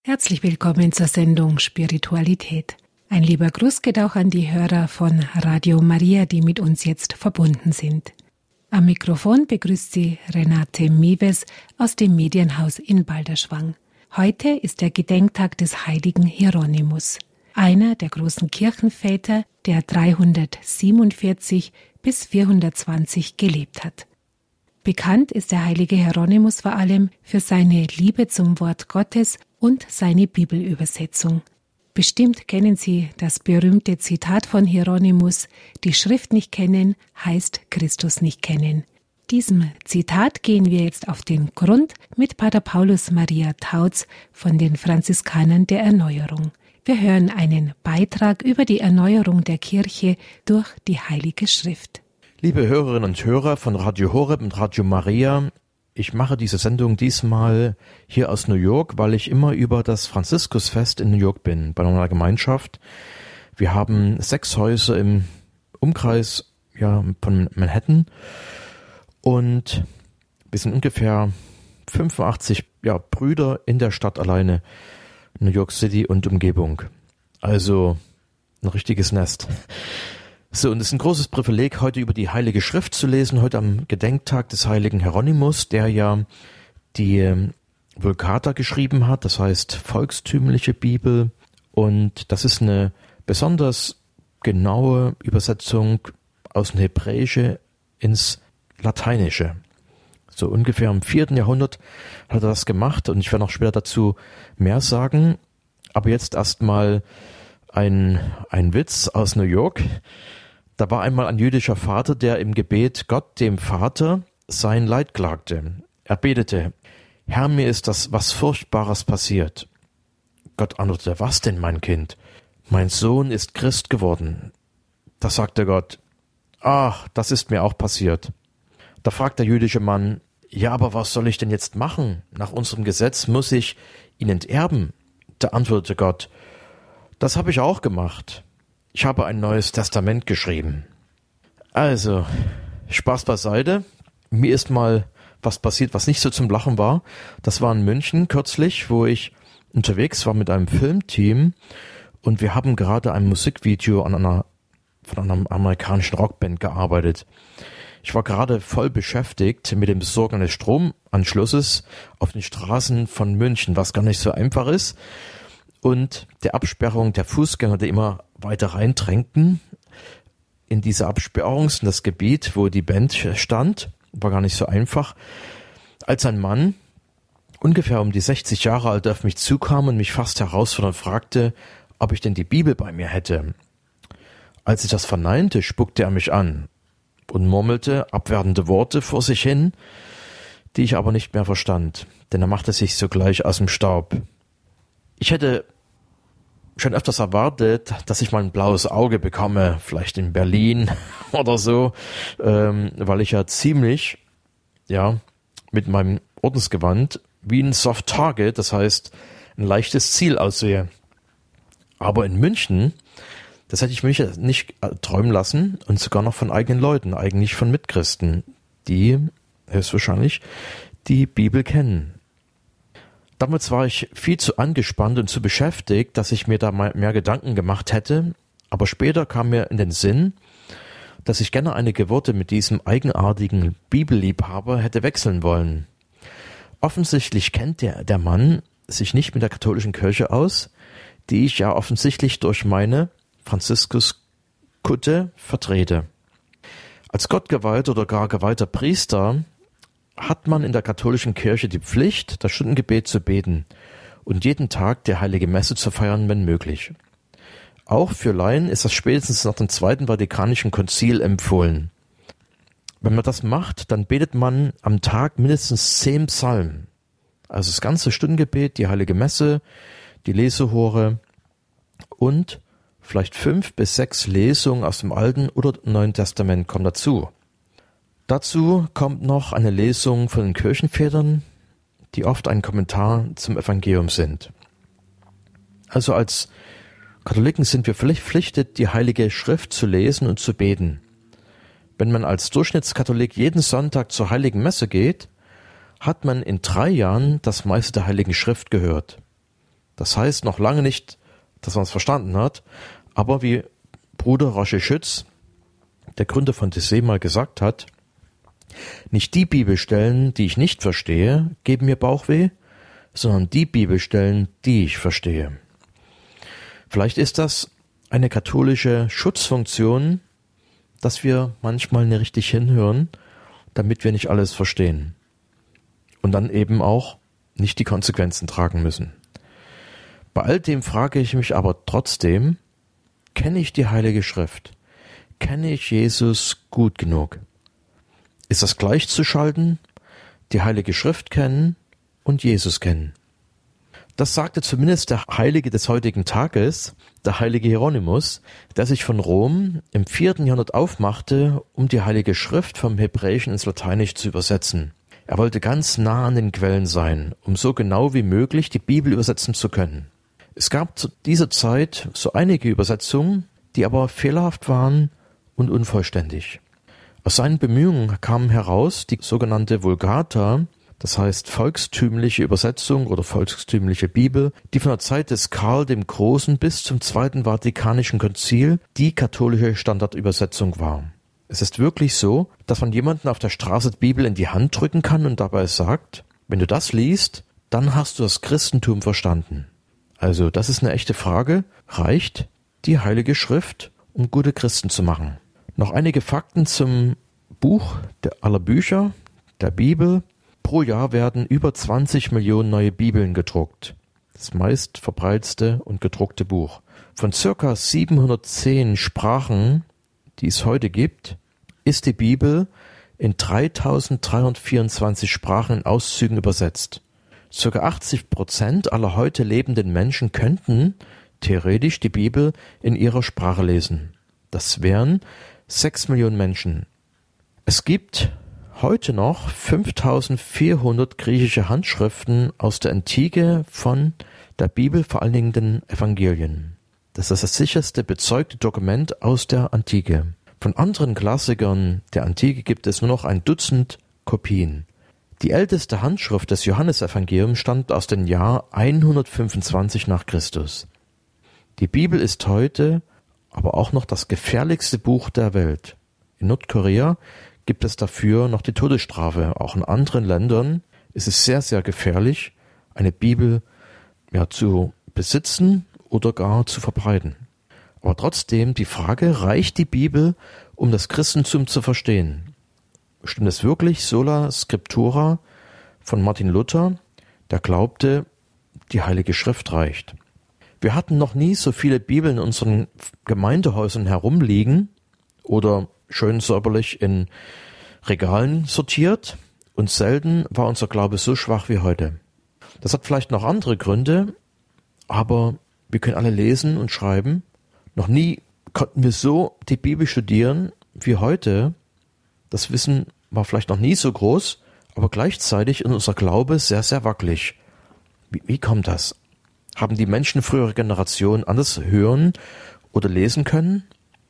Herzlich willkommen zur Sendung Spiritualität. Ein lieber Gruß geht auch an die Hörer von Radio Maria, die mit uns jetzt verbunden sind. Am Mikrofon begrüßt sie Renate Mewes aus dem Medienhaus in Balderschwang. Heute ist der Gedenktag des heiligen Hieronymus, einer der großen Kirchenväter, der 347 bis 420 gelebt hat. Bekannt ist der heilige Hieronymus vor allem für seine Liebe zum Wort Gottes und seine Bibelübersetzung. Bestimmt kennen Sie das berühmte Zitat von Hieronymus: Die Schrift nicht kennen, heißt Christus nicht kennen. Diesem Zitat gehen wir jetzt auf den Grund mit Pater Paulus Maria Tautz von den Franziskanern der Erneuerung. Wir hören einen Beitrag über die Erneuerung der Kirche durch die Heilige Schrift. Liebe Hörerinnen und Hörer von Radio Horeb und Radio Maria, ich mache diese Sendung diesmal hier aus New York, weil ich immer über das Franziskusfest in New York bin, bei einer Gemeinschaft. Wir haben 6 Häuser im Umkreis von Manhattan und wir sind ungefähr 85 Brüder in der Stadt alleine, New York City und Umgebung. Also ein richtiges Nest. So, und es ist ein großes Privileg, heute über die Heilige Schrift zu lesen, heute am Gedenktag des heiligen Hieronymus, der ja die Vulgata geschrieben hat, das heißt volkstümliche Bibel. Und das ist eine besonders genaue Übersetzung aus dem Hebräische ins Lateinische. So ungefähr im 4. Jahrhundert hat er das gemacht und ich werde noch später dazu mehr sagen. Aber jetzt erstmal ein Witz aus New York. Da war einmal ein jüdischer Vater, der im Gebet Gott, dem Vater, sein Leid klagte. Er betete: Herr, mir ist das was Furchtbares passiert. Gott antwortete: Was denn, mein Kind? Mein Sohn ist Christ geworden. Da sagte Gott: Ach, das ist mir auch passiert. Da fragt der jüdische Mann: Ja, aber was soll ich denn jetzt machen? Nach unserem Gesetz muss ich ihn enterben. Da antwortete Gott: Das habe ich auch gemacht. Ich habe ein neues Testament geschrieben. Also, Spaß beiseite. Mir ist mal was passiert, was nicht so zum Lachen war. Das war in München kürzlich, wo ich unterwegs war mit einem Filmteam und wir haben gerade ein Musikvideo von einer amerikanischen Rockband gearbeitet. Ich war gerade voll beschäftigt mit dem Besorgen eines Stromanschlusses auf den Straßen von München, was gar nicht so einfach ist, und der Absperrung der Fußgänger, die immer weiter reindrängten in diese Absperrung, in das Gebiet, wo die Band stand. War gar nicht so einfach. Als ein Mann, ungefähr um die 60 Jahre alt, auf mich zukam und mich fast herausfordernd fragte, ob ich denn die Bibel bei mir hätte. Als ich das verneinte, spuckte er mich an und murmelte abwertende Worte vor sich hin, die ich aber nicht mehr verstand, denn er machte sich sogleich aus dem Staub. Ich hätte schon öfters erwartet, dass ich mal ein blaues Auge bekomme, vielleicht in Berlin oder so, weil ich ja ziemlich, mit meinem Ordensgewand wie ein Soft Target, das heißt ein leichtes Ziel aussehe. Aber in München, das hätte ich mich nicht träumen lassen und sogar noch von eigenen Leuten, eigentlich von Mitchristen, die höchstwahrscheinlich die Bibel kennen. Damals war ich viel zu angespannt und zu beschäftigt, dass ich mir da mal mehr Gedanken gemacht hätte, aber später kam mir in den Sinn, dass ich gerne einige Worte mit diesem eigenartigen Bibelliebhaber hätte wechseln wollen. Offensichtlich kennt der Mann sich nicht mit der katholischen Kirche aus, die ich ja offensichtlich durch meine Franziskuskutte vertrete. Als gottgeweihter oder gar geweihter Priester hat man in der katholischen Kirche die Pflicht, das Stundengebet zu beten und jeden Tag die Heilige Messe zu feiern, wenn möglich. Auch für Laien ist das spätestens nach dem Zweiten Vatikanischen Konzil empfohlen. Wenn man das macht, dann betet man am Tag mindestens 10 Psalmen. Also das ganze Stundengebet, die Heilige Messe, die Lesehore und vielleicht 5 bis 6 Lesungen aus dem Alten oder Neuen Testament kommen dazu. Dazu kommt noch eine Lesung von den Kirchenvätern, die oft ein Kommentar zum Evangelium sind. Also als Katholiken sind wir verpflichtet, die Heilige Schrift zu lesen und zu beten. Wenn man als Durchschnittskatholik jeden Sonntag zur Heiligen Messe geht, hat man in 3 Jahren das meiste der Heiligen Schrift gehört. Das heißt noch lange nicht, dass man es verstanden hat, aber wie Bruder Roger Schütz, der Gründer von Taizé, mal gesagt hat, nicht die Bibelstellen, die ich nicht verstehe, geben mir Bauchweh, sondern die Bibelstellen, die ich verstehe. Vielleicht ist das eine katholische Schutzfunktion, dass wir manchmal nicht richtig hinhören, damit wir nicht alles verstehen und dann eben auch nicht die Konsequenzen tragen müssen. Bei all dem frage ich mich aber trotzdem, kenne ich die Heilige Schrift? Kenne ich Jesus gut genug? Ist das gleichzuschalten? Die Heilige Schrift kennen und Jesus kennen. Das sagte zumindest der Heilige des heutigen Tages, der heilige Hieronymus, der sich von Rom im 4. Jahrhundert aufmachte, um die Heilige Schrift vom Hebräischen ins Lateinische zu übersetzen. Er wollte ganz nah an den Quellen sein, um so genau wie möglich die Bibel übersetzen zu können. Es gab zu dieser Zeit so einige Übersetzungen, die aber fehlerhaft waren und unvollständig. Aus seinen Bemühungen kam heraus die sogenannte Vulgata, das heißt volkstümliche Übersetzung oder volkstümliche Bibel, die von der Zeit des Karl dem Großen bis zum Zweiten Vatikanischen Konzil die katholische Standardübersetzung war. Es ist wirklich so, dass man jemanden auf der Straße die Bibel in die Hand drücken kann und dabei sagt, wenn du das liest, dann hast du das Christentum verstanden. Also das ist eine echte Frage. Reicht die Heilige Schrift, um gute Christen zu machen? Noch einige Fakten zum Buch aller Bücher, der Bibel. Pro Jahr werden über 20 Millionen neue Bibeln gedruckt. Das meist verbreitetste und gedruckte Buch. Von circa 710 Sprachen, die es heute gibt, ist die Bibel in 3324 Sprachen in Auszügen übersetzt. Circa 80% aller heute lebenden Menschen könnten theoretisch die Bibel in ihrer Sprache lesen. Das wären 6 Millionen Menschen. Es gibt heute noch 5400 griechische Handschriften aus der Antike von der Bibel, vor allen Dingen den Evangelien. Das ist das sicherste bezeugte Dokument aus der Antike. Von anderen Klassikern der Antike gibt es nur noch ein Dutzend Kopien. Die älteste Handschrift des Johannesevangeliums stammt aus dem Jahr 125 nach Christus. Die Bibel ist heute aber auch noch das gefährlichste Buch der Welt. In Nordkorea gibt es dafür noch die Todesstrafe. Auch in anderen Ländern ist es sehr, sehr gefährlich, eine Bibel zu besitzen oder gar zu verbreiten. Aber trotzdem die Frage, reicht die Bibel, um das Christentum zu verstehen? Stimmt es wirklich? Sola Scriptura von Martin Luther, der glaubte, die Heilige Schrift reicht. Wir hatten noch nie so viele Bibeln in unseren Gemeindehäusern herumliegen oder schön säuberlich in Regalen sortiert und selten war unser Glaube so schwach wie heute. Das hat vielleicht noch andere Gründe, aber wir können alle lesen und schreiben. Noch nie konnten wir so die Bibel studieren wie heute. Das Wissen war vielleicht noch nie so groß, aber gleichzeitig ist unser Glaube sehr, sehr wackelig. Wie kommt das? Haben die Menschen früherer Generationen anders hören oder lesen können?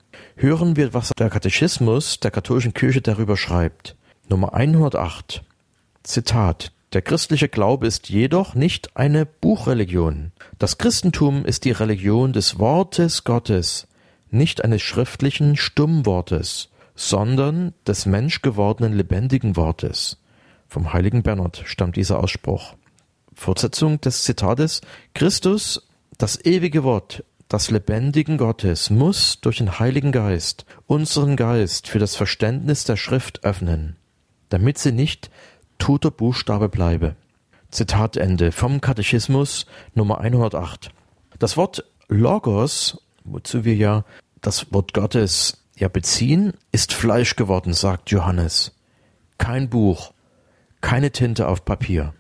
Hören wir, was der Katechismus der katholischen Kirche darüber schreibt. Nummer 108. Zitat. Der christliche Glaube ist jedoch nicht eine Buchreligion. Das Christentum ist die Religion des Wortes Gottes, nicht eines schriftlichen Stummwortes, sondern des menschgewordenen lebendigen Wortes. Vom heiligen Bernhard stammt dieser Ausspruch. Fortsetzung des Zitates. Christus, das ewige Wort des lebendigen Gottes, muss durch den Heiligen Geist unseren Geist für das Verständnis der Schrift öffnen, damit sie nicht toter Buchstabe bleibe. Zitat Ende vom Katechismus Nummer 108. Das Wort Logos, wozu wir ja das Wort Gottes beziehen, ist Fleisch geworden, sagt Johannes. Kein Buch, keine Tinte auf Papier.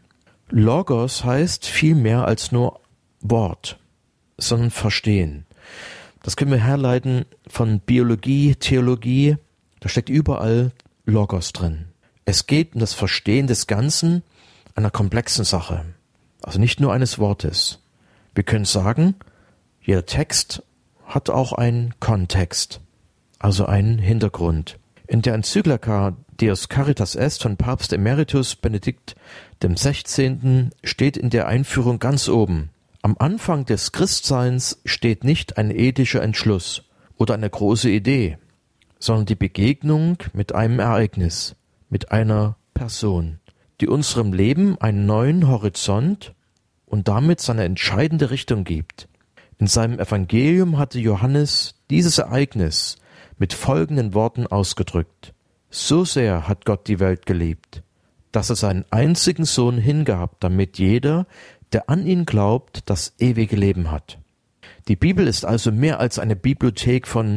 Logos heißt viel mehr als nur Wort, sondern Verstehen. Das können wir herleiten von Biologie, Theologie, da steckt überall Logos drin. Es geht um das Verstehen des Ganzen einer komplexen Sache, also nicht nur eines Wortes. Wir können sagen, jeder Text hat auch einen Kontext, also einen Hintergrund. In der Enzyklika Deus Caritas Est von Papst Emeritus Benedikt dem 16. steht in der Einführung ganz oben: Am Anfang des Christseins steht nicht ein ethischer Entschluss oder eine große Idee, sondern die Begegnung mit einem Ereignis, mit einer Person, die unserem Leben einen neuen Horizont und damit seine entscheidende Richtung gibt. In seinem Evangelium hatte Johannes dieses Ereignis mit folgenden Worten ausgedrückt: So sehr hat Gott die Welt geliebt, dass er seinen einzigen Sohn hingab, damit jeder, der an ihn glaubt, das ewige Leben hat. Die Bibel ist also mehr als eine Bibliothek von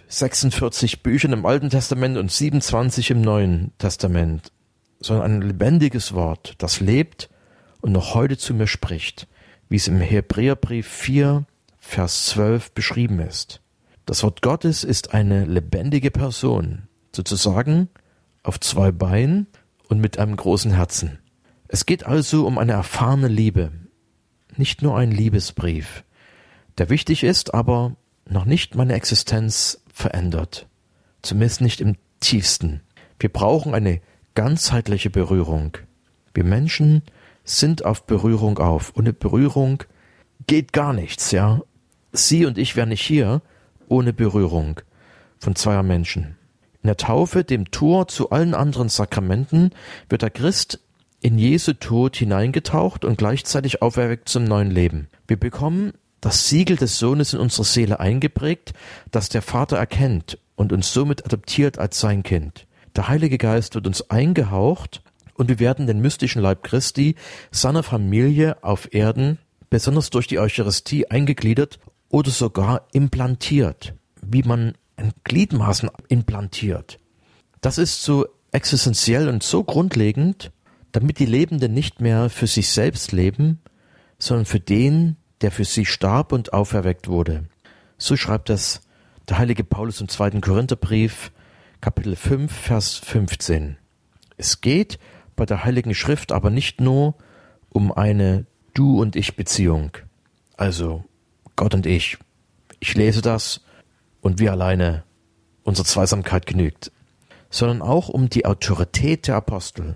46 Büchern im Alten Testament und 27 im Neuen Testament, sondern ein lebendiges Wort, das lebt und noch heute zu mir spricht, wie es im Hebräerbrief 4, Vers 12 beschrieben ist. Das Wort Gottes ist eine lebendige Person, sozusagen auf zwei Beinen und mit einem großen Herzen. Es geht also um eine erfahrene Liebe, nicht nur ein Liebesbrief, der wichtig ist, aber noch nicht meine Existenz verändert, zumindest nicht im tiefsten. Wir brauchen eine ganzheitliche Berührung. Wir Menschen sind auf Berührung auf. Ohne Berührung geht gar nichts, ja. Sie und ich wären nicht hier ohne Berührung von zweier Menschen. In der Taufe, dem Tor zu allen anderen Sakramenten, wird der Christ in Jesu Tod hineingetaucht und gleichzeitig auferweckt zum neuen Leben. Wir bekommen das Siegel des Sohnes in unsere Seele eingeprägt, das der Vater erkennt und uns somit adoptiert als sein Kind. Der Heilige Geist wird uns eingehaucht und wir werden den mystischen Leib Christi, seiner Familie auf Erden, besonders durch die Eucharistie eingegliedert oder sogar implantiert, wie man ein Gliedmaßen implantiert. Das ist so existenziell und so grundlegend, damit die Lebenden nicht mehr für sich selbst leben, sondern für den, der für sie starb und auferweckt wurde. So schreibt das der heilige Paulus im 2. Korintherbrief, Kapitel 5, Vers 15. Es geht bei der Heiligen Schrift aber nicht nur um eine Du- und Ich-Beziehung, also Gott und ich. Ich lese das und wir alleine, unsere Zweisamkeit genügt, sondern auch um die Autorität der Apostel.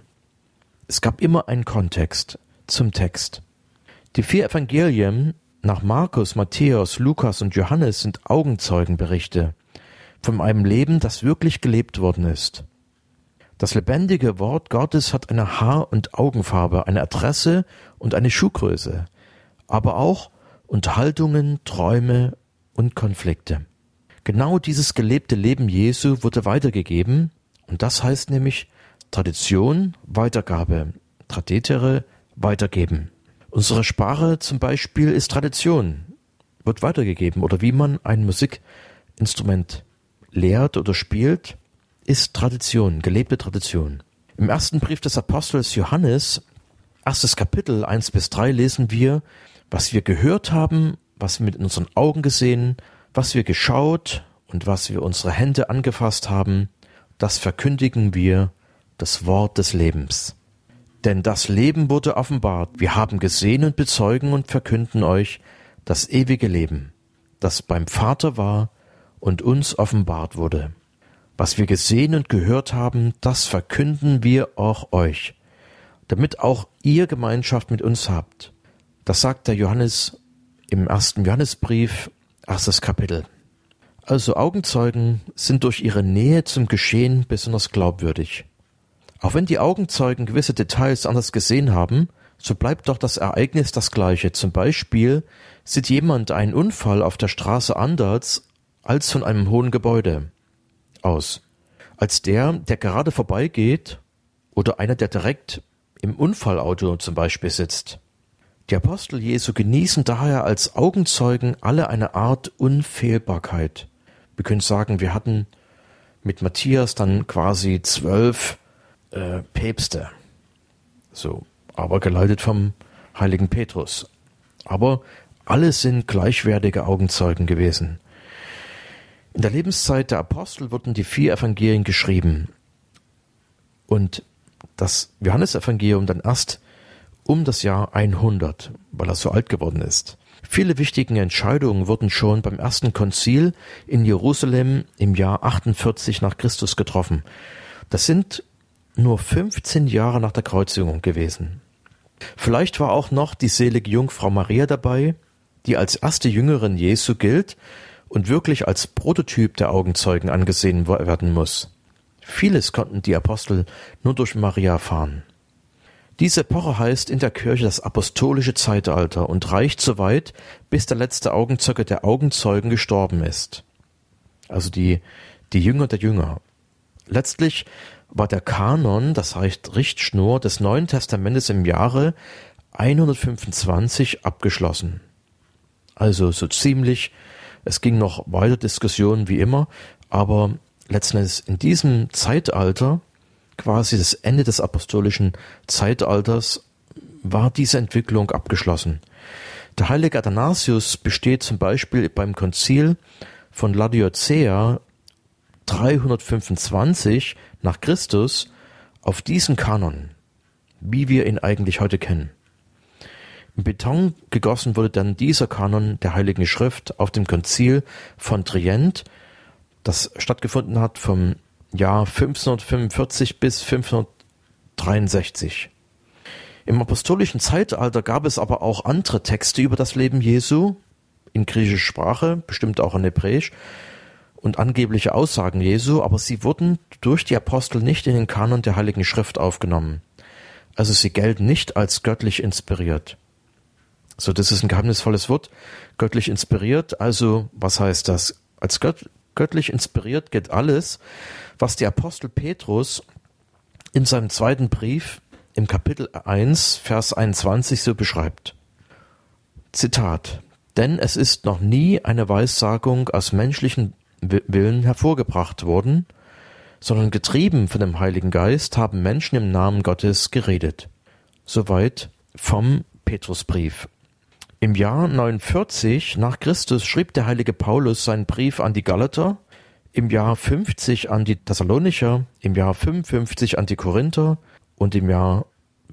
Es gab immer einen Kontext zum Text. Die 4 Evangelien nach Markus, Matthäus, Lukas und Johannes sind Augenzeugenberichte von einem Leben, das wirklich gelebt worden ist. Das lebendige Wort Gottes hat eine Haar- und Augenfarbe, eine Adresse und eine Schuhgröße, aber auch Unterhaltungen, Träume und Konflikte. Genau dieses gelebte Leben Jesu wurde weitergegeben und das heißt nämlich Tradition, Weitergabe, traditere, weitergeben. Unsere Sprache zum Beispiel ist Tradition, wird weitergegeben. Oder wie man ein Musikinstrument lehrt oder spielt, ist Tradition, gelebte Tradition. Im ersten Brief des Apostels Johannes, 1. Kapitel 1-3, lesen wir, was wir gehört haben, was wir mit unseren Augen gesehen, was wir geschaut und was wir unsere Hände angefasst haben, das verkündigen wir, das Wort des Lebens. Denn das Leben wurde offenbart. Wir haben gesehen und bezeugen und verkünden euch das ewige Leben, das beim Vater war und uns offenbart wurde. Was wir gesehen und gehört haben, das verkünden wir auch euch, damit auch ihr Gemeinschaft mit uns habt. Das sagt der Johannes im 1. Johannesbrief, 1. Kapitel. Also Augenzeugen sind durch ihre Nähe zum Geschehen besonders glaubwürdig. Auch wenn die Augenzeugen gewisse Details anders gesehen haben, so bleibt doch das Ereignis das gleiche. Zum Beispiel sieht jemand einen Unfall auf der Straße anders als von einem hohen Gebäude aus, als der gerade vorbeigeht oder einer, der direkt im Unfallauto zum Beispiel sitzt. Die Apostel Jesu genießen daher als Augenzeugen alle eine Art Unfehlbarkeit. Wir können sagen, wir hatten mit Matthias dann quasi 12 Päpste, so, aber geleitet vom heiligen Petrus. Aber alle sind gleichwertige Augenzeugen gewesen. In der Lebenszeit der Apostel wurden die 4 Evangelien geschrieben und das Johannesevangelium dann erst um das Jahr 100, weil er so alt geworden ist. Viele wichtige Entscheidungen wurden schon beim ersten Konzil in Jerusalem im Jahr 48 nach Christus getroffen. Das sind nur 15 Jahre nach der Kreuzigung gewesen. Vielleicht war auch noch die selige Jungfrau Maria dabei, die als erste Jüngerin Jesu gilt und wirklich als Prototyp der Augenzeugen angesehen werden muss. Vieles konnten die Apostel nur durch Maria erfahren. Diese Epoche heißt in der Kirche das apostolische Zeitalter und reicht so weit, bis der letzte Augenzeuge der Augenzeugen gestorben ist. Also die Jünger der Jünger. Letztlich war der Kanon, das heißt Richtschnur des Neuen Testamentes im Jahre 125 abgeschlossen. Also so ziemlich, es ging noch weiter Diskussionen wie immer, aber letzten Endes in diesem Zeitalter, quasi das Ende des apostolischen Zeitalters, war diese Entwicklung abgeschlossen. Der heilige Athanasius besteht zum Beispiel beim Konzil von Laodicea 325 nach Christus auf diesen Kanon, wie wir ihn eigentlich heute kennen. In Beton gegossen wurde dann dieser Kanon der Heiligen Schrift auf dem Konzil von Trient, das stattgefunden hat vom Jahr 545 bis 563. Im apostolischen Zeitalter gab es aber auch andere Texte über das Leben Jesu, in griechischer Sprache, bestimmt auch in Hebräisch, und angebliche Aussagen Jesu, aber sie wurden durch die Apostel nicht in den Kanon der Heiligen Schrift aufgenommen. Also sie gelten nicht als göttlich inspiriert. So, das ist ein geheimnisvolles Wort, göttlich inspiriert. Also, was heißt das? Als göttlich inspiriert gilt alles, was der Apostel Petrus in seinem zweiten Brief im Kapitel 1, Vers 21 so beschreibt. Zitat: Denn es ist noch nie eine Weissagung aus menschlichen Willen hervorgebracht worden, sondern getrieben von dem Heiligen Geist haben Menschen im Namen Gottes geredet. Soweit vom Petrusbrief. Im Jahr 49 nach Christus schrieb der heilige Paulus seinen Brief an die Galater, im Jahr 50 an die Thessalonicher, im Jahr 55 an die Korinther und im Jahr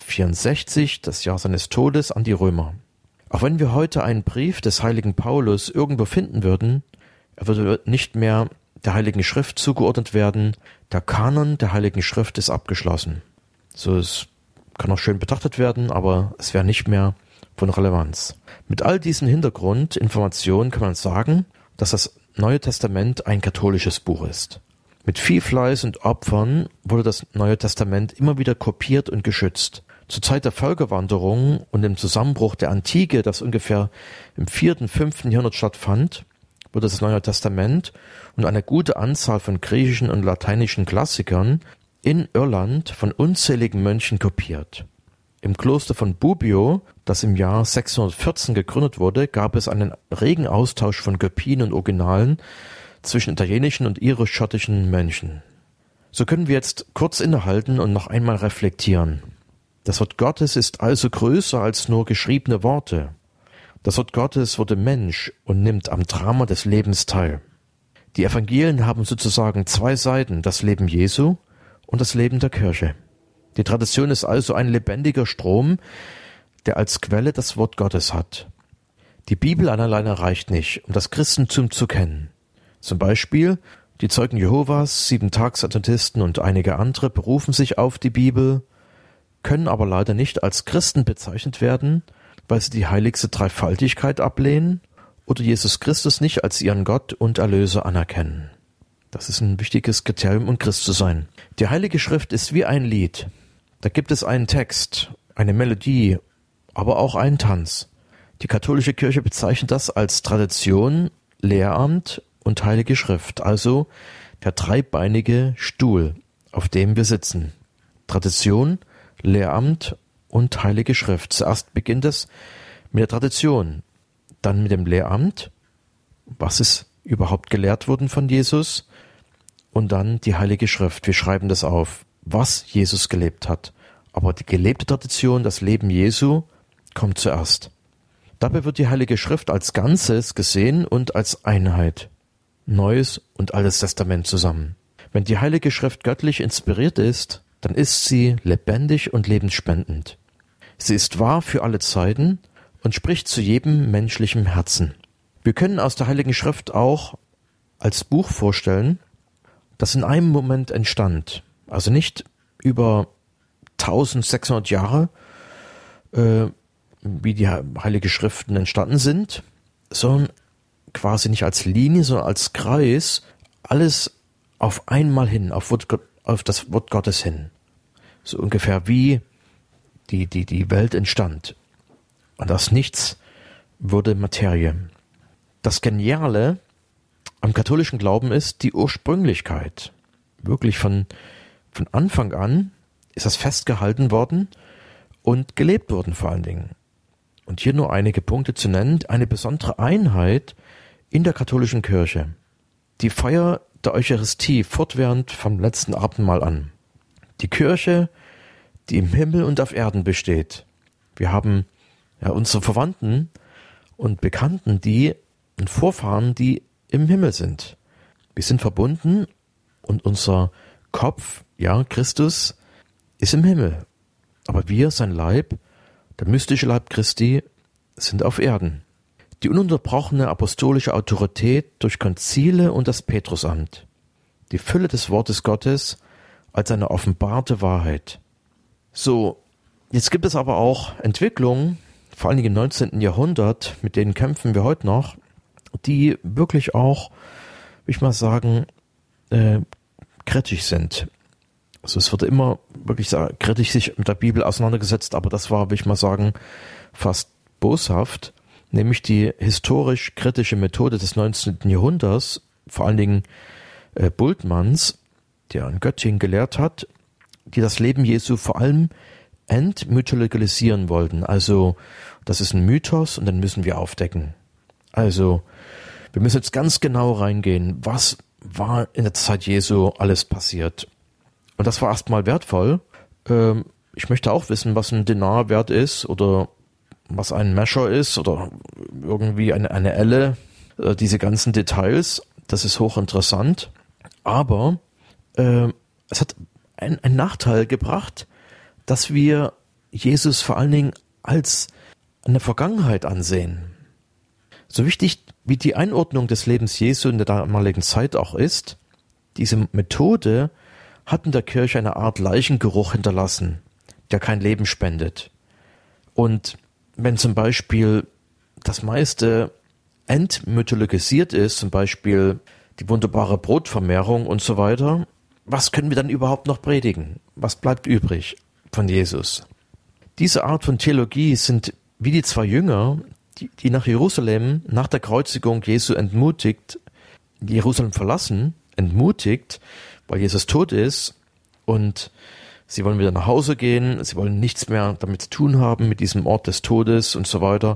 64, das Jahr seines Todes, an die Römer. Auch wenn wir heute einen Brief des heiligen Paulus irgendwo finden würden, er würde nicht mehr der Heiligen Schrift zugeordnet werden. Der Kanon der Heiligen Schrift ist abgeschlossen. So, es kann auch schön betrachtet werden, aber es wäre nicht mehr von Relevanz. Mit all diesen Hintergrundinformationen kann man sagen, dass das Neue Testament ein katholisches Buch ist. Mit viel Fleiß und Opfern wurde das Neue Testament immer wieder kopiert und geschützt. Zur Zeit der Völkerwanderung und dem Zusammenbruch der Antike, das ungefähr im 4. und 5. Jahrhundert stattfand, wurde das Neue Testament und eine gute Anzahl von griechischen und lateinischen Klassikern in Irland von unzähligen Mönchen kopiert. Im Kloster von Bobbio, das im Jahr 614 gegründet wurde, gab es einen regen Austausch von Kopien und Originalen zwischen italienischen und irisch-schottischen Mönchen. So können wir jetzt kurz innehalten und noch einmal reflektieren. Das Wort Gottes ist also größer als nur geschriebene Worte. Das Wort Gottes wurde Mensch und nimmt am Drama des Lebens teil. Die Evangelien haben sozusagen zwei Seiten, das Leben Jesu und das Leben der Kirche. Die Tradition ist also ein lebendiger Strom, der als Quelle das Wort Gottes hat. Die Bibel alleine reicht nicht, um das Christentum zu kennen. Zum Beispiel die Zeugen Jehovas, 7-Tags-Adventisten und einige andere berufen sich auf die Bibel, können aber leider nicht als Christen bezeichnet werden, weil sie die heiligste Dreifaltigkeit ablehnen oder Jesus Christus nicht als ihren Gott und Erlöser anerkennen. Das ist ein wichtiges Kriterium, um Christ zu sein. Die Heilige Schrift ist wie ein Lied. Da gibt es einen Text, eine Melodie, aber auch einen Tanz. Die katholische Kirche bezeichnet das als Tradition, Lehramt und Heilige Schrift, also der dreibeinige Stuhl, auf dem wir sitzen. Tradition, Lehramt und Heilige Schrift. Zuerst beginnt es mit der Tradition, dann mit dem Lehramt, was ist überhaupt gelehrt worden von Jesus, und dann die Heilige Schrift. Wir schreiben das auf, was Jesus gelebt hat. Aber die gelebte Tradition, das Leben Jesu, kommt zuerst. Dabei wird die Heilige Schrift als Ganzes gesehen und als Einheit. Neues und Altes Testament zusammen. Wenn die Heilige Schrift göttlich inspiriert ist, dann ist sie lebendig und lebensspendend. Sie ist wahr für alle Zeiten und spricht zu jedem menschlichen Herzen. Wir können aus der Heiligen Schrift auch als Buch vorstellen, das in einem Moment entstand, also nicht über 1600 Jahre, wie die Heilige Schriften entstanden sind, sondern quasi nicht als Linie, sondern als Kreis, alles auf einmal hin, auf das Wort Gottes hin. So ungefähr wie die Welt entstand. Und aus nichts wurde Materie. Das Geniale am katholischen Glauben ist die Ursprünglichkeit. Wirklich von Anfang an ist das festgehalten worden und gelebt worden vor allen Dingen. Und hier nur einige Punkte zu nennen. Eine besondere Einheit in der katholischen Kirche. Die Feier der Eucharistie fortwährend vom letzten Abendmahl an. Die Kirche, die im Himmel und auf Erden besteht. Wir haben ja unsere Verwandten und Bekannten, und Vorfahren, die im Himmel sind. Wir sind verbunden und unser Kopf, ja, Christus, ist im Himmel. Aber wir, sein Leib, der mystische Leib Christi, sind auf Erden. Die ununterbrochene apostolische Autorität durch Konzile und das Petrusamt. Die Fülle des Wortes Gottes als eine offenbarte Wahrheit. So, jetzt gibt es aber auch Entwicklungen, vor allen Dingen im 19. Jahrhundert, mit denen kämpfen wir heute noch, die wirklich auch, will ich mal sagen, kritisch sind. Also es wird immer wirklich kritisch sich mit der Bibel auseinandergesetzt, aber das war, will ich mal sagen, fast boshaft, nämlich die historisch-kritische Methode des 19. Jahrhunderts, vor allen Dingen Bultmanns, der in Göttingen gelehrt hat, die das Leben Jesu vor allem entmythologisieren wollten. Also das ist ein Mythos und den müssen wir aufdecken. Also wir müssen jetzt ganz genau reingehen, was war in der Zeit Jesu alles passiert. Und das war erstmal wertvoll. Ich möchte auch wissen, was ein Denar wert ist oder was ein Mescher ist oder irgendwie eine Elle. Diese ganzen Details, das ist hochinteressant. Aber es hat einen Nachteil gebracht, dass wir Jesus vor allen Dingen als eine Vergangenheit ansehen. So wichtig wie die Einordnung des Lebens Jesu in der damaligen Zeit auch ist, diese Methode hat in der Kirche eine Art Leichengeruch hinterlassen, der kein Leben spendet. Und wenn zum Beispiel das meiste entmythologisiert ist, zum Beispiel die wunderbare Brotvermehrung und so weiter, was können wir dann überhaupt noch predigen? Was bleibt übrig von Jesus? Diese Art von Theologie sind wie die zwei Jünger, die nach Jerusalem, nach der Kreuzigung Jesu Jerusalem verlassen, entmutigt, weil Jesus tot ist und sie wollen wieder nach Hause gehen, sie wollen nichts mehr damit zu tun haben mit diesem Ort des Todes und so weiter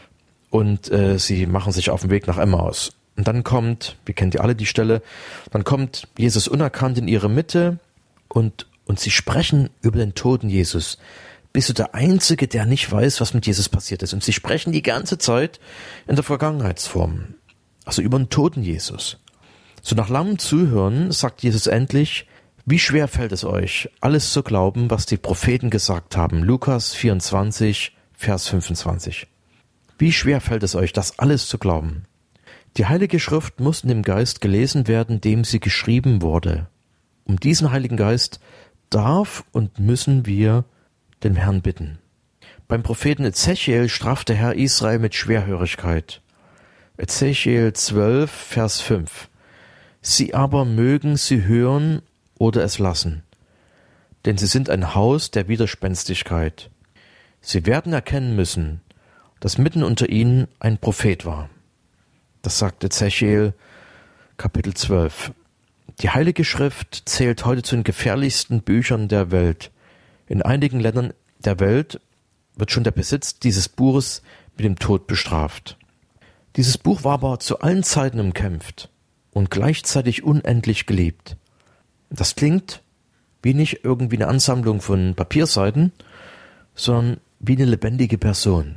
und sie machen sich auf den Weg nach Emmaus. Und dann kommt, wir kennen alle die Stelle, dann kommt Jesus unerkannt in ihre Mitte und sie sprechen über den toten Jesus. Bist du der Einzige, der nicht weiß, was mit Jesus passiert ist? Und sie sprechen die ganze Zeit in der Vergangenheitsform, also über den toten Jesus. So nach langem Zuhören sagt Jesus endlich, wie schwer fällt es euch, alles zu glauben, was die Propheten gesagt haben? Lukas 24, Vers 25. Wie schwer fällt es euch, das alles zu glauben? Die Heilige Schrift muss in dem Geist gelesen werden, dem sie geschrieben wurde. Um diesen Heiligen Geist darf und müssen wir den Herrn bitten. Beim Propheten Ezechiel straft der Herr Israel mit Schwerhörigkeit. Ezechiel 12, Vers 5. Sie aber mögen sie hören oder es lassen, denn sie sind ein Haus der Widerspenstigkeit. Sie werden erkennen müssen, dass mitten unter ihnen ein Prophet war. Das sagt Ezechiel, Kapitel 12. Die Heilige Schrift zählt heute zu den gefährlichsten Büchern der Welt. In einigen Ländern der Welt wird schon der Besitz dieses Buches mit dem Tod bestraft. Dieses Buch war aber zu allen Zeiten umkämpft und gleichzeitig unendlich geliebt. Das klingt wie nicht irgendwie eine Ansammlung von Papierseiten, sondern wie eine lebendige Person.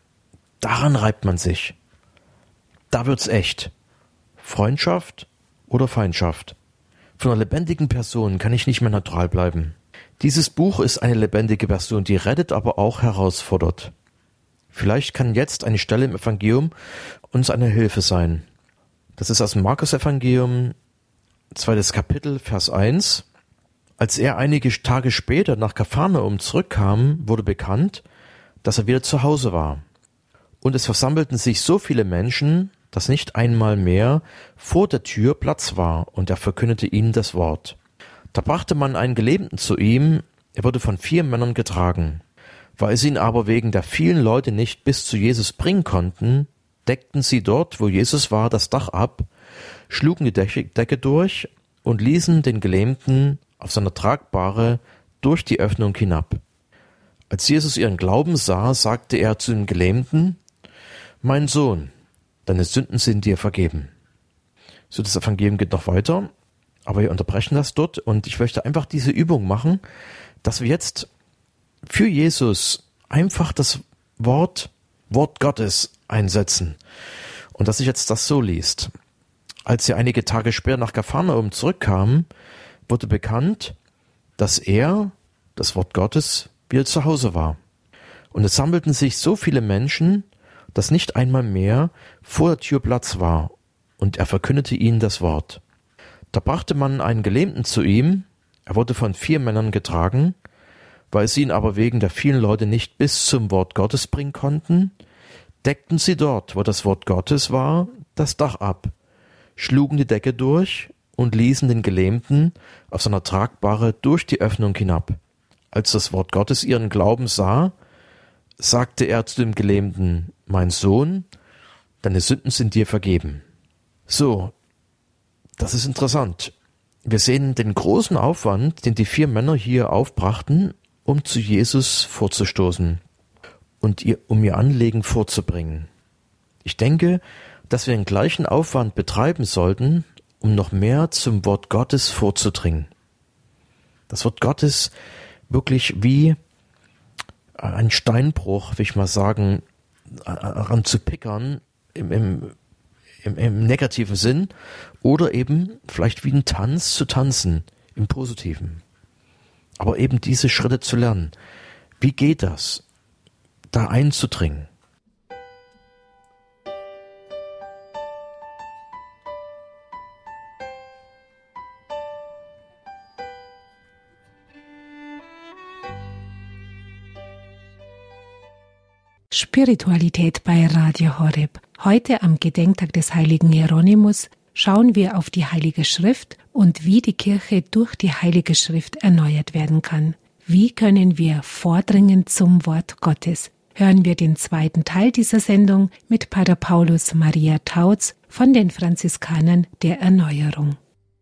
Daran reibt man sich. Da wird's echt. Freundschaft oder Feindschaft. Von einer lebendigen Person kann ich nicht mehr neutral bleiben. Dieses Buch ist eine lebendige Person, die rettet, aber auch herausfordert. Vielleicht kann jetzt eine Stelle im Evangelium uns eine Hilfe sein. Das ist aus dem Markus-Evangelium, 2. Kapitel, Vers 1. Als er einige Tage später nach Kapharnaum zurückkam, wurde bekannt, dass er wieder zu Hause war. Und es versammelten sich so viele Menschen, dass nicht einmal mehr vor der Tür Platz war, und er verkündete ihnen das Wort. Da brachte man einen Gelähmten zu ihm, er wurde von 4 Männern getragen. Weil sie ihn aber wegen der vielen Leute nicht bis zu Jesus bringen konnten, deckten sie dort, wo Jesus war, das Dach ab, schlugen die Decke durch und ließen den Gelähmten auf seiner Tragbare durch die Öffnung hinab. Als Jesus ihren Glauben sah, sagte er zu dem Gelähmten: Mein Sohn, deine Sünden sind dir vergeben. So, das Evangelium geht noch weiter, aber wir unterbrechen das dort, und ich möchte einfach diese Übung machen, dass wir jetzt für Jesus einfach das Wort Gottes einsetzen. Und dass sich jetzt das so liest. Als sie einige Tage später nach Kapharnaum zurückkamen, wurde bekannt, dass er, das Wort Gottes, wieder zu Hause war. Und es sammelten sich so viele Menschen, dass nicht einmal mehr vor der Tür Platz war, und er verkündete ihnen das Wort. Da brachte man einen Gelähmten zu ihm, er wurde von 4 Männern getragen. Weil sie ihn aber wegen der vielen Leute nicht bis zum Wort Gottes bringen konnten, deckten sie dort, wo das Wort Gottes war, das Dach ab, schlugen die Decke durch und ließen den Gelähmten auf seiner Tragbare durch die Öffnung hinab. Als das Wort Gottes ihren Glauben sah, sagte er zu dem Gelähmten: Mein Sohn, deine Sünden sind dir vergeben. So, das ist interessant. Wir sehen den großen Aufwand, den die 4 Männer hier aufbrachten, um zu Jesus vorzustoßen und um ihr Anliegen vorzubringen. Ich denke, dass wir den gleichen Aufwand betreiben sollten, um noch mehr zum Wort Gottes vorzudringen. Das Wort Gottes wirklich wie ein Steinbruch, will ich mal sagen, ranzupickern im negativen Sinn, oder eben vielleicht wie ein Tanz zu tanzen im Positiven. Aber eben diese Schritte zu lernen. Wie geht das, da einzudringen? Spiritualität bei Radio Horeb. Heute am Gedenktag des heiligen Hieronymus schauen wir auf die Heilige Schrift und wie die Kirche durch die Heilige Schrift erneuert werden kann. Wie können wir vordringen zum Wort Gottes? Hören wir den 2. Teil dieser Sendung mit Pater Paulus Maria Tautz von den Franziskanern der Erneuerung.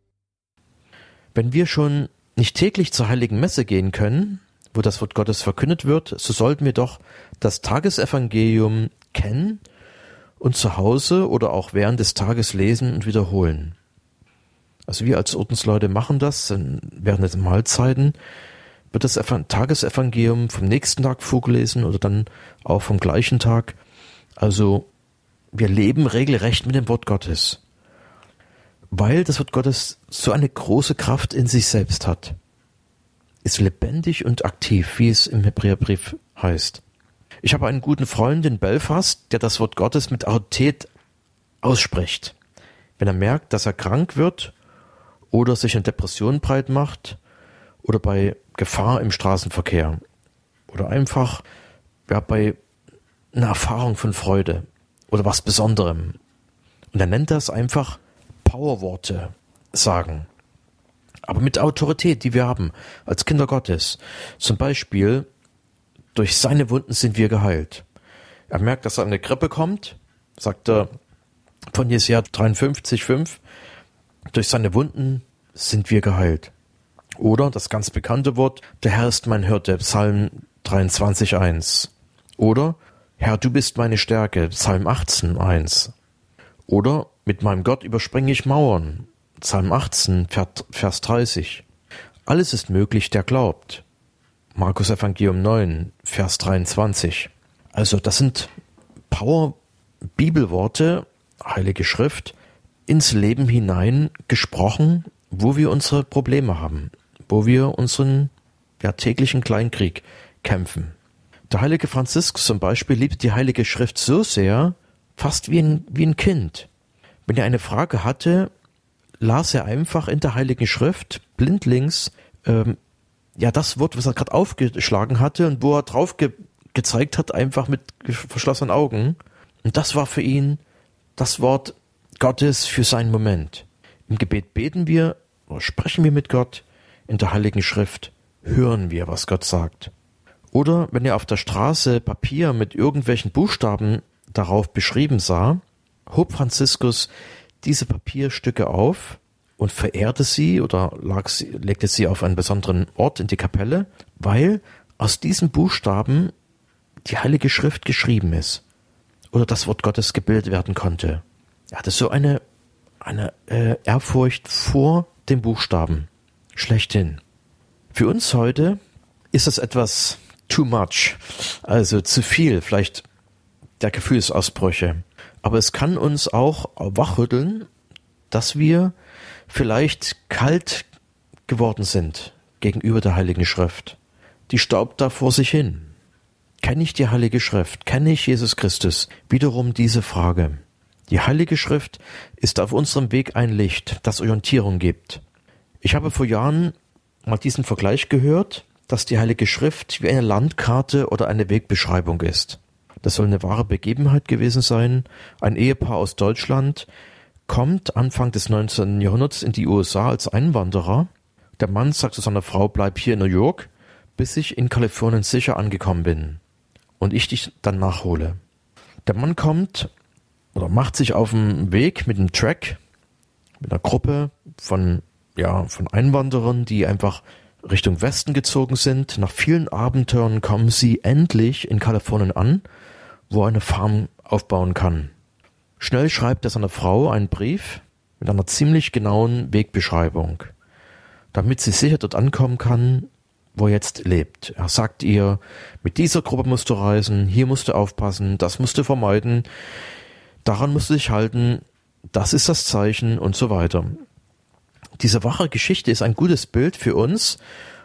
Wenn wir schon nicht täglich zur Heiligen Messe gehen können, wo das Wort Gottes verkündet wird, so sollten wir doch das Tagesevangelium kennen und zu Hause oder auch während des Tages lesen und wiederholen. Also wir als Ordensleute machen das, während der Mahlzeiten wird das Tagesevangelium vom nächsten Tag vorgelesen oder dann auch vom gleichen Tag. Also wir leben regelrecht mit dem Wort Gottes, weil das Wort Gottes so eine große Kraft in sich selbst hat. Ist lebendig und aktiv, wie es im Hebräerbrief heißt. Ich habe einen guten Freund in Belfast, der das Wort Gottes mit Autorität ausspricht. Wenn er merkt, dass er krank wird oder sich eine Depression breit macht oder bei Gefahr im Straßenverkehr oder einfach bei einer Erfahrung von Freude oder was Besonderem. Und er nennt das einfach Powerworte sagen. Aber mit Autorität, die wir haben als Kinder Gottes. Zum Beispiel: Durch seine Wunden sind wir geheilt. Er merkt, dass er eine Grippe kommt, sagt er von Jesaja 53,5, durch seine Wunden sind wir geheilt. Oder das ganz bekannte Wort: Der Herr ist mein Hirte, Psalm 23,1. Oder: Herr, du bist meine Stärke, Psalm 18,1. Oder: Mit meinem Gott überspringe ich Mauern, Psalm 18, Vers 30. Alles ist möglich, der glaubt. Markus Evangelium 9, Vers 23. Also das sind Power-Bibelworte, Heilige Schrift, ins Leben hinein gesprochen, wo wir unsere Probleme haben, wo wir unseren täglichen Kleinkrieg kämpfen. Der heilige Franziskus zum Beispiel liebte die Heilige Schrift so sehr, fast wie ein Kind. Wenn er eine Frage hatte, las er einfach in der Heiligen Schrift blindlings das Wort, was er gerade aufgeschlagen hatte und wo er drauf gezeigt hat, einfach mit verschlossenen Augen. Und das war für ihn das Wort Gottes für seinen Moment. Im Gebet beten wir oder sprechen wir mit Gott. In der Heiligen Schrift hören wir, was Gott sagt. Oder wenn er auf der Straße Papier mit irgendwelchen Buchstaben darauf beschrieben sah, hob Franziskus diese Papierstücke auf und verehrte sie oder legte sie auf einen besonderen Ort in die Kapelle, weil aus diesen Buchstaben die Heilige Schrift geschrieben ist oder das Wort Gottes gebildet werden konnte. Er hatte so eine Ehrfurcht vor den Buchstaben schlechthin. Für uns heute ist das etwas too much, also zu viel, vielleicht der Gefühlsausbrüche. Aber es kann uns auch wachrütteln, dass wir vielleicht kalt geworden sind gegenüber der Heiligen Schrift. Die staubt da vor sich hin. Kenne ich die Heilige Schrift? Kenne ich Jesus Christus? Wiederum diese Frage. Die Heilige Schrift ist auf unserem Weg ein Licht, das Orientierung gibt. Ich habe vor Jahren mal diesen Vergleich gehört, dass die Heilige Schrift wie eine Landkarte oder eine Wegbeschreibung ist. Das soll eine wahre Begebenheit gewesen sein. Ein Ehepaar aus Deutschland kommt Anfang des 19. Jahrhunderts in die USA als Einwanderer. Der Mann sagt zu seiner Frau, bleib hier in New York, bis ich in Kalifornien sicher angekommen bin und ich dich dann nachhole. Der Mann kommt oder macht sich auf den Weg mit einem Track, mit einer Gruppe von Einwanderern, die einfach Richtung Westen gezogen sind. Nach vielen Abenteuern kommen sie endlich in Kalifornien an, wo er eine Farm aufbauen kann. Schnell schreibt er seiner Frau einen Brief mit einer ziemlich genauen Wegbeschreibung, damit sie sicher dort ankommen kann, wo er jetzt lebt. Er sagt ihr, mit dieser Gruppe musst du reisen, hier musst du aufpassen, das musst du vermeiden, daran musst du dich halten, das ist das Zeichen und so weiter. Diese wahre Geschichte ist ein gutes Bild für uns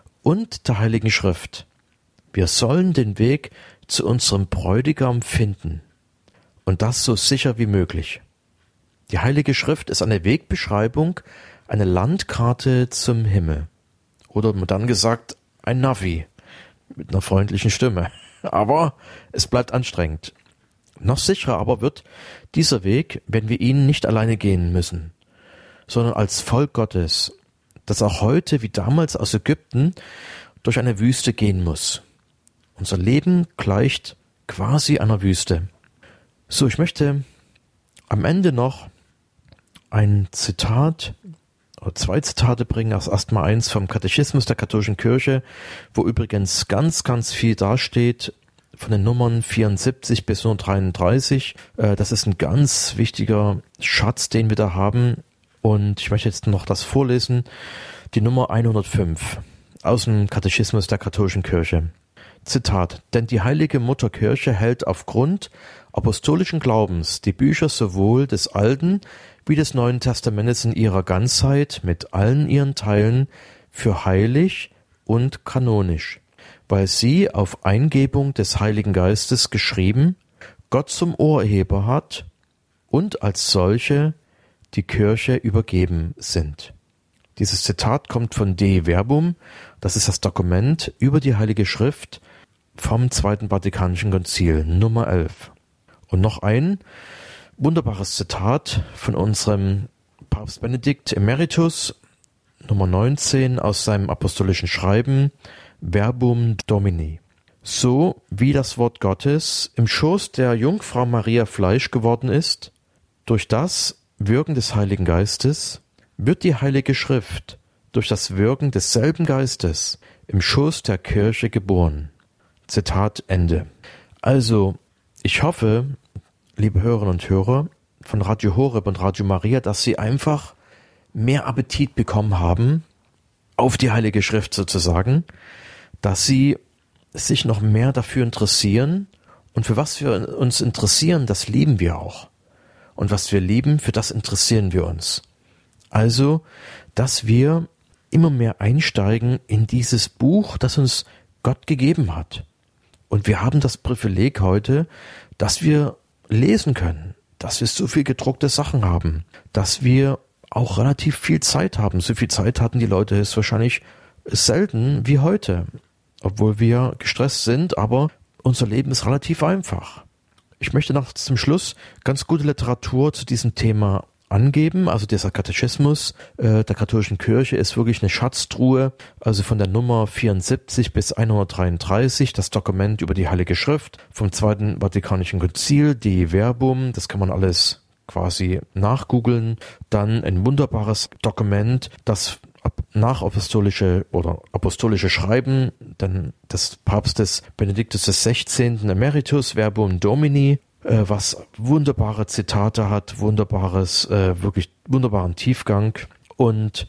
und der Heiligen Schrift. Wir sollen den Weg zu unserem Bräutigam finden und das so sicher wie möglich. Die Heilige Schrift ist eine Wegbeschreibung, eine Landkarte zum Himmel. Oder modern gesagt, ein Navi mit einer freundlichen Stimme. Aber es bleibt anstrengend. Noch sicherer aber wird dieser Weg, wenn wir ihn nicht alleine gehen müssen, sondern als Volk Gottes, das auch heute wie damals aus Ägypten durch eine Wüste gehen muss. Unser Leben gleicht quasi einer Wüste. So, ich möchte am Ende noch ein Zitat oder 2 Zitate bringen. Erstmal eins vom Katechismus der katholischen Kirche, wo übrigens ganz, ganz viel dasteht von den Nummern 74 bis 133. Das ist ein ganz wichtiger Schatz, den wir da haben. Und ich möchte jetzt noch das vorlesen. Die Nummer 105 aus dem Katechismus der katholischen Kirche. Zitat: Denn die heilige Mutterkirche hält aufgrund apostolischen Glaubens die Bücher sowohl des Alten wie des Neuen Testamentes in ihrer Ganzheit mit allen ihren Teilen für heilig und kanonisch, weil sie auf Eingebung des Heiligen Geistes geschrieben, Gott zum Urheber hat und als solche die Kirche übergeben sind. Dieses Zitat kommt von Dei Verbum, das ist das Dokument über die Heilige Schrift vom Zweiten Vatikanischen Konzil, Nummer 11. Und noch ein wunderbares Zitat von unserem Papst Benedikt Emeritus, Nummer 19 aus seinem apostolischen Schreiben, Verbum Domini. So wie das Wort Gottes im Schoß der Jungfrau Maria Fleisch geworden ist, durch das Wirken des Heiligen Geistes, wird die Heilige Schrift durch das Wirken desselben Geistes im Schoß der Kirche geboren. Zitat Ende. Also, ich hoffe, liebe Hörerinnen und Hörer von Radio Horeb und Radio Maria, dass Sie einfach mehr Appetit bekommen haben auf die Heilige Schrift sozusagen, dass Sie sich noch mehr dafür interessieren und für was wir uns interessieren, das lieben wir auch. Und was wir lieben, für das interessieren wir uns. Also, dass wir immer mehr einsteigen in dieses Buch, das uns Gott gegeben hat. Und wir haben das Privileg heute, dass wir lesen können, dass wir so viel gedruckte Sachen haben, dass wir auch relativ viel Zeit haben. So viel Zeit hatten die Leute es wahrscheinlich selten wie heute, obwohl wir gestresst sind, aber unser Leben ist relativ einfach. Ich möchte noch zum Schluss ganz gute Literatur zu diesem Thema angeben. Also dieser Katechismus der katholischen Kirche ist wirklich eine Schatztruhe, also von der Nummer 74 bis 133, das Dokument über die Heilige Schrift vom Zweiten Vatikanischen Konzil, die Verbum, das kann man alles quasi nachgoogeln. Dann ein wunderbares Dokument, das nachapostolische oder apostolische Schreiben dann des Papstes Benediktus XVI. Emeritus, Verbum Domini, was wunderbare Zitate hat, wirklich wunderbaren Tiefgang. Und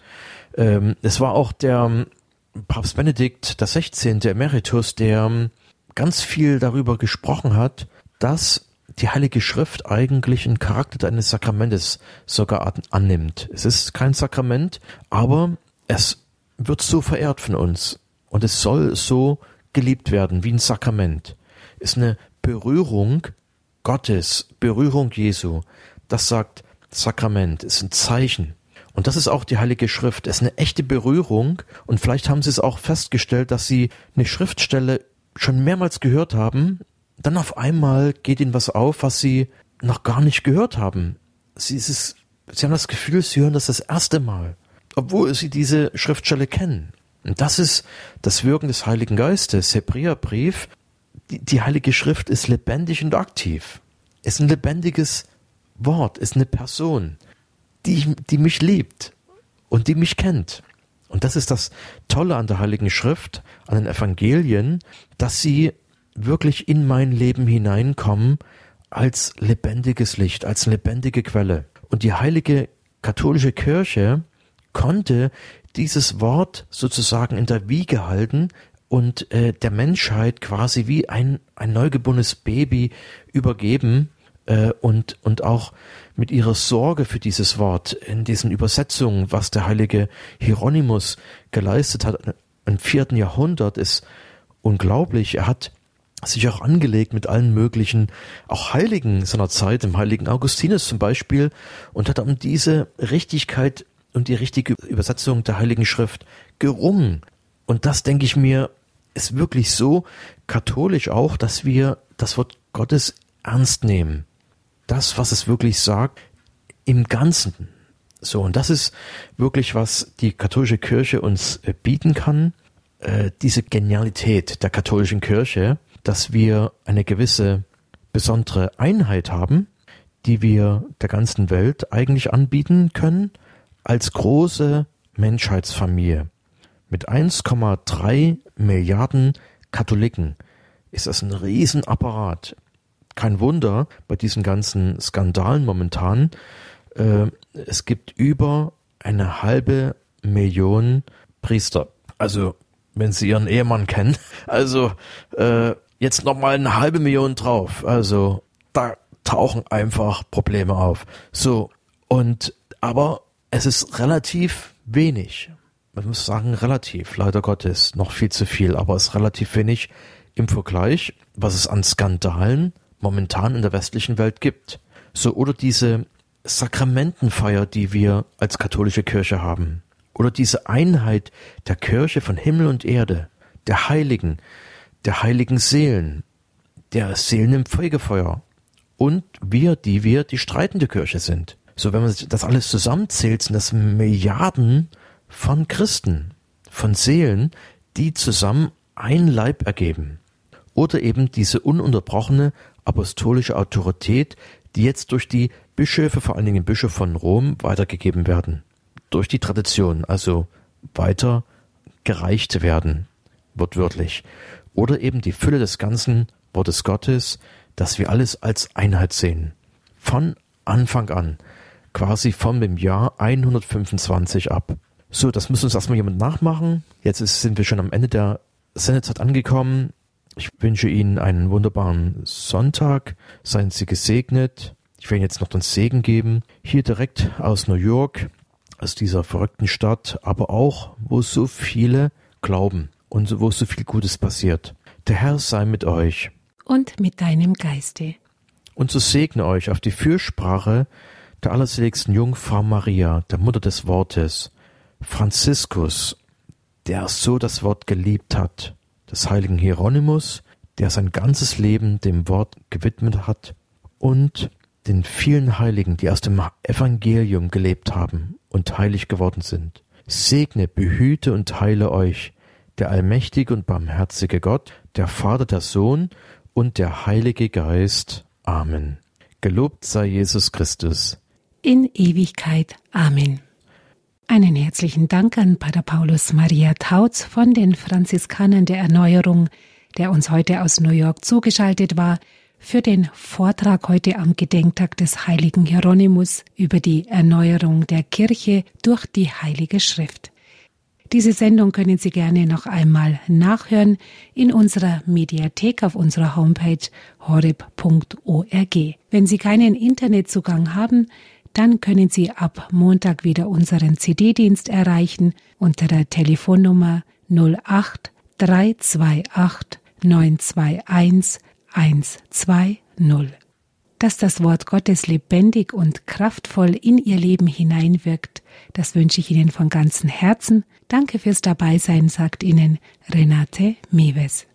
es war auch der Papst Benedikt XVI. Emeritus, der ganz viel darüber gesprochen hat, dass die Heilige Schrift eigentlich einen Charakter eines Sakramentes sogar annimmt. Es ist kein Sakrament, aber es wird so verehrt von uns und es soll so geliebt werden wie ein Sakrament. Es ist eine Berührung Gottes, Berührung Jesu. Das sagt Sakrament, ist ein Zeichen. Und das ist auch die Heilige Schrift. Es ist eine echte Berührung und vielleicht haben Sie es auch festgestellt, dass Sie eine Schriftstelle schon mehrmals gehört haben, dann auf einmal geht Ihnen was auf, was Sie noch gar nicht gehört haben. Sie haben das Gefühl, Sie hören das erste Mal, obwohl Sie diese Schriftstelle kennen. Und das ist das Wirken des Heiligen Geistes. Hebräerbrief, die Heilige Schrift ist lebendig und aktiv. Ist ein lebendiges Wort, ist eine Person, die mich liebt und die mich kennt. Und das ist das Tolle an der Heiligen Schrift, an den Evangelien, dass sie wirklich in mein Leben hineinkommen als lebendiges Licht, als lebendige Quelle. Und die heilige katholische Kirche konnte dieses Wort sozusagen in der Wiege halten und der Menschheit quasi wie ein neugeborenes Baby übergeben und auch mit ihrer Sorge für dieses Wort in diesen Übersetzungen, was der heilige Hieronymus geleistet hat im 4. Jahrhundert, ist unglaublich. Er hat sich auch angelegt mit allen möglichen, auch Heiligen seiner Zeit, dem heiligen Augustinus zum Beispiel, und hat um diese Richtigkeit und die richtige Übersetzung der Heiligen Schrift gerungen. Und das, denke ich mir, ist wirklich so katholisch auch, dass wir das Wort Gottes ernst nehmen. Das, was es wirklich sagt, im Ganzen. So, und das ist wirklich, was die katholische Kirche uns bieten kann. Diese Genialität der katholischen Kirche, dass wir eine gewisse besondere Einheit haben, die wir der ganzen Welt eigentlich anbieten können, als große Menschheitsfamilie. Mit 1,3 Milliarden Katholiken ist das ein Riesenapparat. Kein Wunder bei diesen ganzen Skandalen momentan. Es gibt über 1,5 Million Priester. Also, wenn Sie Ihren Ehemann kennen, also jetzt nochmal 1,5 Million drauf. Also, da tauchen einfach Probleme auf. So, aber es ist relativ wenig. Man muss sagen, relativ, leider Gottes, noch viel zu viel, aber es ist relativ wenig im Vergleich, was es an Skandalen momentan in der westlichen Welt gibt. So, oder diese Sakramentenfeier, die wir als katholische Kirche haben. Oder diese Einheit der Kirche von Himmel und Erde, der heiligen Seelen, der Seelen im Fegefeuer. Und wir, die streitende Kirche sind. So, wenn man das alles zusammenzählt, sind das Milliarden von Christen, von Seelen, die zusammen ein Leib ergeben. Oder eben diese ununterbrochene apostolische Autorität, die jetzt durch die Bischöfe, vor allen Dingen Bischof von Rom, weitergegeben werden. Durch die Tradition, also weiter gereicht werden, wortwörtlich. Oder eben die Fülle des ganzen Wortes Gottes, dass wir alles als Einheit sehen. Von Anfang an, quasi von dem Jahr 125 ab. So, das muss uns erstmal jemand nachmachen. Jetzt sind wir schon am Ende der Sendezeit angekommen. Ich wünsche Ihnen einen wunderbaren Sonntag. Seien Sie gesegnet. Ich werde Ihnen jetzt noch den Segen geben. Hier direkt aus New York, aus dieser verrückten Stadt, aber auch, wo so viele glauben und wo so viel Gutes passiert. Der Herr sei mit euch. Und mit deinem Geiste. Und so segne euch auf die Fürsprache der allerseligsten Jungfrau Maria, der Mutter des Wortes, Franziskus, der so das Wort geliebt hat, des heiligen Hieronymus, der sein ganzes Leben dem Wort gewidmet hat, und den vielen Heiligen, die aus dem Evangelium gelebt haben und heilig geworden sind. Segne, behüte und heile euch, der allmächtige und barmherzige Gott, der Vater, der Sohn und der Heilige Geist. Amen. Gelobt sei Jesus Christus. In Ewigkeit. Amen. Einen herzlichen Dank an Pater Paulus Maria Tautz von den Franziskanern der Erneuerung, der uns heute aus New York zugeschaltet war, für den Vortrag heute am Gedenktag des heiligen Hieronymus über die Erneuerung der Kirche durch die Heilige Schrift. Diese Sendung können Sie gerne noch einmal nachhören in unserer Mediathek auf unserer Homepage horeb.org. Wenn Sie keinen Internetzugang haben, dann können Sie ab Montag wieder unseren CD-Dienst erreichen unter der Telefonnummer 08 328 921 120. Dass das Wort Gottes lebendig und kraftvoll in Ihr Leben hineinwirkt, das wünsche ich Ihnen von ganzem Herzen. Danke fürs Dabeisein, sagt Ihnen Renate Mewes.